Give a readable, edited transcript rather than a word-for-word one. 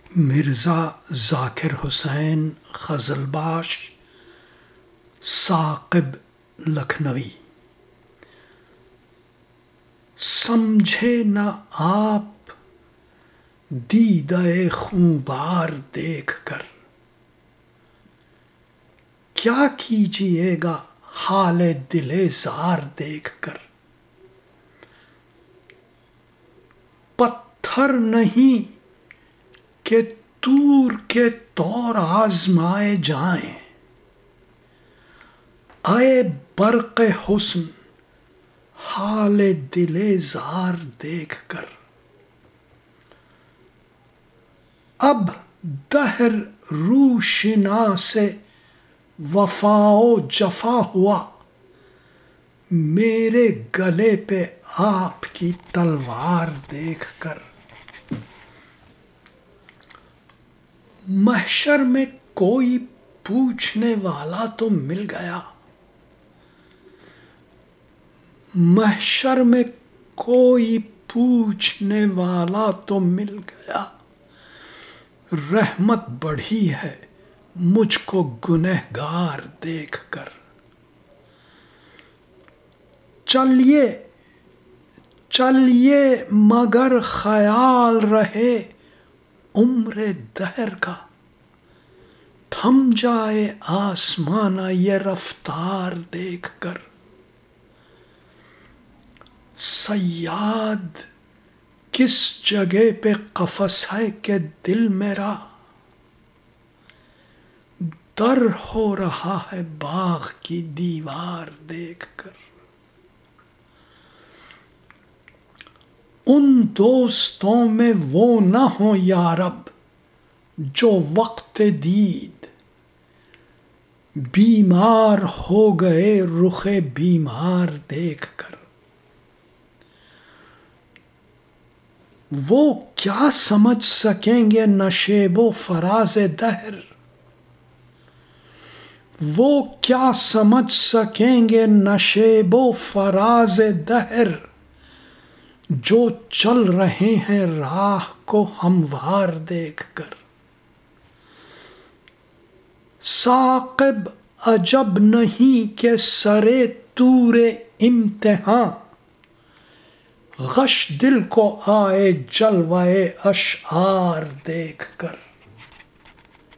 مرزا ذاکر حسین غزلباش ثاقب لکھنوی۔ سمجھے نہ آپ دیدہ خونبار دیکھ کر، کیا کیجیے گا حال دل زار دیکھ کر۔ پتھر نہیں کہ طور کے طور آزمائے جائیں، اے برق حسن حال دل زار دیکھ کر۔ اب دہر روشنا سے وفا و جفا ہوا، میرے گلے پہ آپ کی تلوار دیکھ کر۔ محشر میں کوئی پوچھنے والا تو مل گیا، محشر میں کوئی پوچھنے والا تو مل گیا، رحمت بڑھی ہے مجھ کو گنہگار دیکھ کر۔ چلیے چلیے مگر خیال رہے عمر دہر کا، تھم جائے آسمانہ یہ رفتار دیکھ کر۔ صیاد کس جگہ پہ قفس ہے کہ دل میرا در ہو رہا ہے باغ کی دیوار دیکھ کر۔ ان دوستوں میں وہ نہ ہوں یارب جو وقت دید بیمار ہو گئے رخ بیمار دیکھ کر۔ وہ کیا سمجھ سکیں گے نشیب و فراز دہر، وہ کیا سمجھ سکیں گے نشیب و فراز دہر، جو چل رہے ہیں راہ کو ہموار دیکھ کر۔ ثاقب عجب نہیں کہ سرے طور امتحاں، غش دل کو آئے جلوہ اشعار دیکھ کر۔